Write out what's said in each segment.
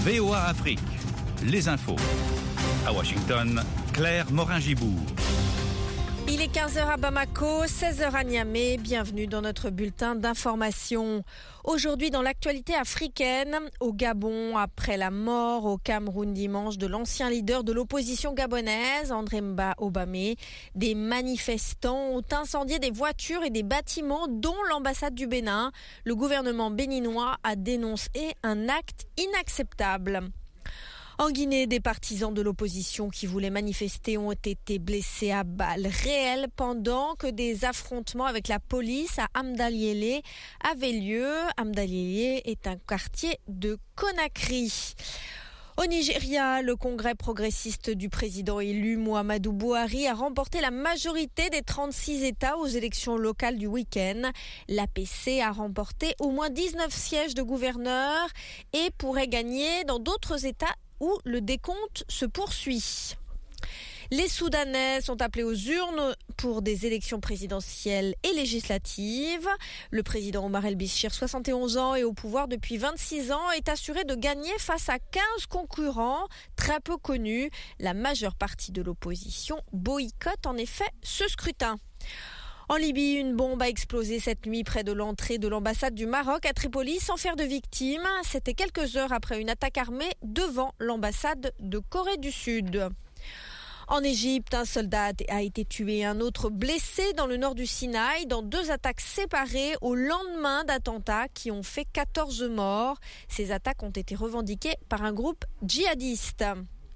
VOA Afrique, les infos. À Washington, Claire Morin-Gibourg. Il est 15h à Bamako, 16h à Niamey. Bienvenue dans notre bulletin d'information. Aujourd'hui, dans l'actualité africaine, au Gabon, après la mort au Cameroun dimanche de l'ancien leader de l'opposition gabonaise, André Mba Obamé, des manifestants ont incendié des voitures et des bâtiments, dont l'ambassade du Bénin. Le gouvernement béninois a dénoncé un acte inacceptable. En Guinée, des partisans de l'opposition qui voulaient manifester ont été blessés à balles réelles pendant que des affrontements avec la police à Amdaliélé avaient lieu. Amdaliélé est un quartier de Conakry. Au Nigeria, le congrès progressiste du président élu Muhammadu Buhari a remporté la majorité des 36 États aux élections locales du week-end. L'APC a remporté au moins 19 sièges de gouverneurs et pourrait gagner dans d'autres États où le décompte se poursuit. Les Soudanais sont appelés aux urnes pour des élections présidentielles et législatives. Le président Omar El-Béchir, 71 ans et au pouvoir depuis 26 ans, est assuré de gagner face à 15 concurrents très peu connus. La majeure partie de l'opposition boycotte en effet ce scrutin. En Libye, une bombe a explosé cette nuit près de l'entrée de l'ambassade du Maroc à Tripoli sans faire de victimes. C'était quelques heures après une attaque armée devant l'ambassade de Corée du Sud. En Égypte, un soldat a été tué et un autre blessé dans le nord du Sinaï dans deux attaques séparées au lendemain d'attentats qui ont fait 14 morts. Ces attaques ont été revendiquées par un groupe djihadiste.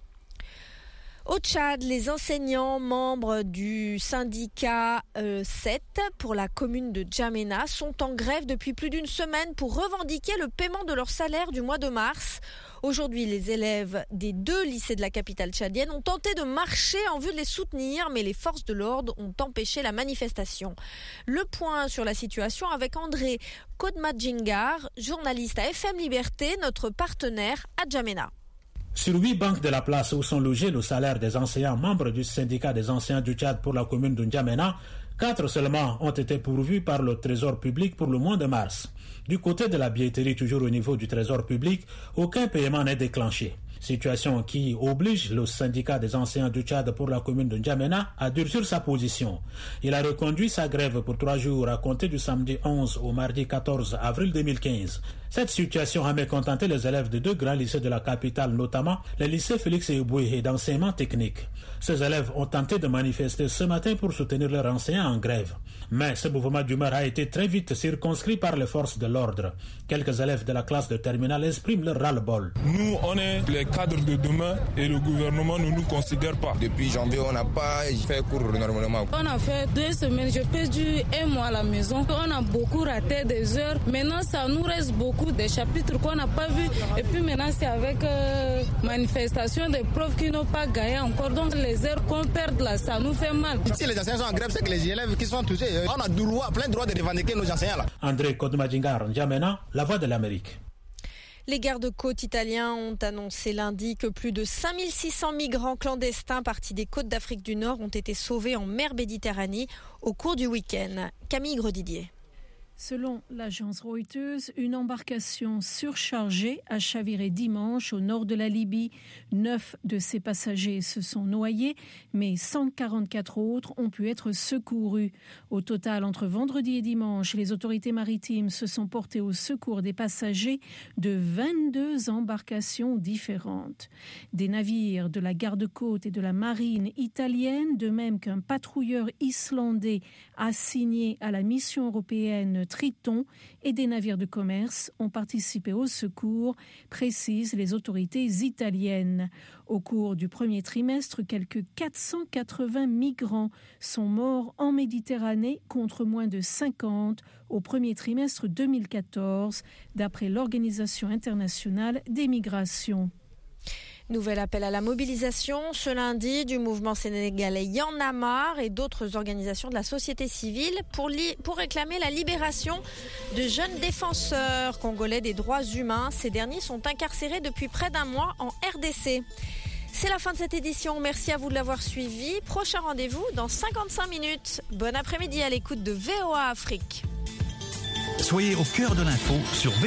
Au Tchad, les enseignants membres du syndicat 7 pour la commune de N'Djamena sont en grève depuis plus d'une semaine pour revendiquer le paiement de leur salaire du mois de mars. Aujourd'hui, les élèves des deux lycées de la capitale tchadienne ont tenté de marcher en vue de les soutenir, mais les forces de l'ordre ont empêché la manifestation. Le point sur la situation avec André Kodmadjingar, journaliste à FM Liberté, notre partenaire à N'Djamena. Sur 8 banques de la place où sont logés le salaire des enseignants membres du syndicat des enseignants du Tchad pour la commune de N'Djamena, 4 seulement ont été pourvus par le Trésor public pour le mois de mars. Du côté de la billetterie, toujours au niveau du Trésor public, aucun paiement n'est déclenché. Situation qui oblige le syndicat des enseignants du Tchad pour la commune de N'Djamena à durcir sa position. Il a reconduit sa grève pour 3 jours à compter du samedi 11 au mardi 14 avril 2015. Cette situation a mécontenté les élèves de deux grands lycées de la capitale, notamment les lycées Félix Éboué et d'enseignement technique. Ces élèves ont tenté de manifester ce matin pour soutenir leurs enseignants en grève. Mais ce mouvement d'humeur a été très vite circonscrit par les forces de l'ordre. Quelques élèves de la classe de terminale expriment leur ras-le-bol. Nous, on est les cadres de demain et le gouvernement ne nous considère pas. Depuis janvier, on n'a pas fait cours normalement. On a fait 2 semaines, j'ai perdu 1 mois à la maison. On a beaucoup raté des heures. Maintenant, ça nous reste beaucoup de chapitres qu'on n'a pas vus. Et puis maintenant, c'est avec manifestation des profs qui n'ont pas gagné encore. Donc les heures qu'on perd là, ça nous fait mal. Si les enseignants sont en grève, c'est que les élèves qui sont touchés, on a plein de droits de revendiquer nos enseignants là. André Kodmadjingar, N'Djamena, La Voix de l'Amérique. Les gardes-côtes italiens ont annoncé lundi que plus de 5600 migrants clandestins partis des côtes d'Afrique du Nord ont été sauvés en mer Méditerranée au cours du week-end. Camille Gredidier. Selon l'agence Reuters, une embarcation surchargée a chaviré dimanche au nord de la Libye. 9 de ses passagers se sont noyés, mais 144 autres ont pu être secourus. Au total, entre vendredi et dimanche, les autorités maritimes se sont portées au secours des passagers de 22 embarcations différentes. Des navires de la garde-côte et de la marine italienne, de même qu'un patrouilleur islandais assigné à la mission européenne Triton et des navires de commerce ont participé au secours, précisent les autorités italiennes. Au cours du premier trimestre, quelques 480 migrants sont morts en Méditerranée contre moins de 50 au premier trimestre 2014, d'après l'Organisation internationale des migrations. Nouvel appel à la mobilisation ce lundi du mouvement sénégalais Y'en a marre et d'autres organisations de la société civile pour réclamer la libération de jeunes défenseurs congolais des droits humains. Ces derniers sont incarcérés depuis près d'1 mois en RDC. C'est la fin de cette édition. Merci à vous de l'avoir suivi. Prochain rendez-vous dans 55 minutes. Bon après-midi à l'écoute de VOA Afrique. Soyez au cœur de l'info sur